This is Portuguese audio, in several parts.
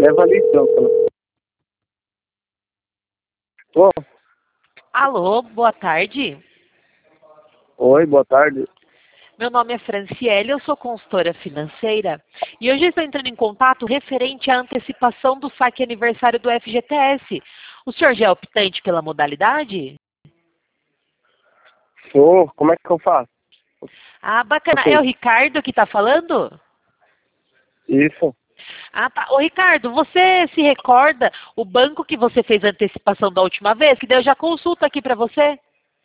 leva ali então. Tô. Alô, boa tarde. Oi, boa tarde. Meu nome é Franciele, eu sou consultora financeira e hoje estou entrando em contato referente à antecipação do saque aniversário do FGTS. O senhor já é optante pela modalidade? Sou, como é que eu faço? Ah, bacana. Ok. É o Ricardo que está falando? Isso. Ah, tá. Ô, Ricardo, você se recorda o banco que você fez a antecipação da última vez? Que daí eu já consulto aqui para você?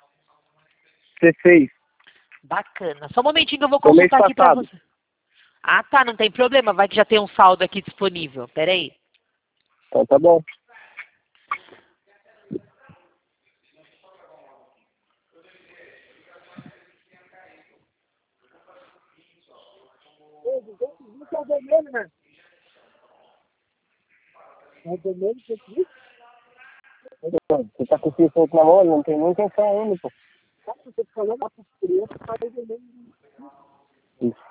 C6. Bacana. Só um momentinho que eu vou Do mês consultar aqui para passado. você. Ah, tá, não tem problema. Vai que já tem um saldo aqui disponível. Peraí. Então tá bom. Você tá com o fio solto na mão, não tem nem intenção ainda, pô. Isso.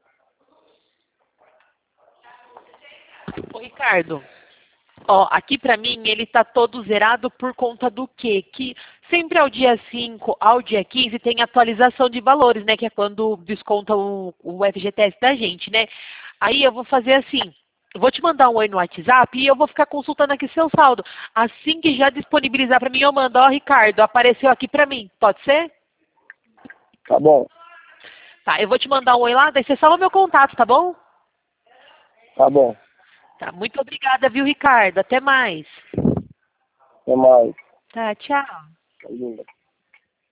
Ô, Ricardo, ó, aqui pra mim ele tá todo zerado por conta do quê? Que sempre ao dia 5, ao dia 15 tem atualização de valores, né? Que é quando desconta o FGTS da gente, né? Aí eu vou fazer assim, eu vou te mandar um oi no WhatsApp e eu vou ficar consultando aqui seu saldo. Assim que já disponibilizar pra mim, eu mando, ó, Ricardo, apareceu aqui pra mim, pode ser? Tá bom. Tá, eu vou te mandar um oi lá, daí você salva meu contato, tá bom? Tá bom. Tá, muito obrigada, viu, Ricardo? Até mais. Até mais. Tá, tchau. Tá lindo.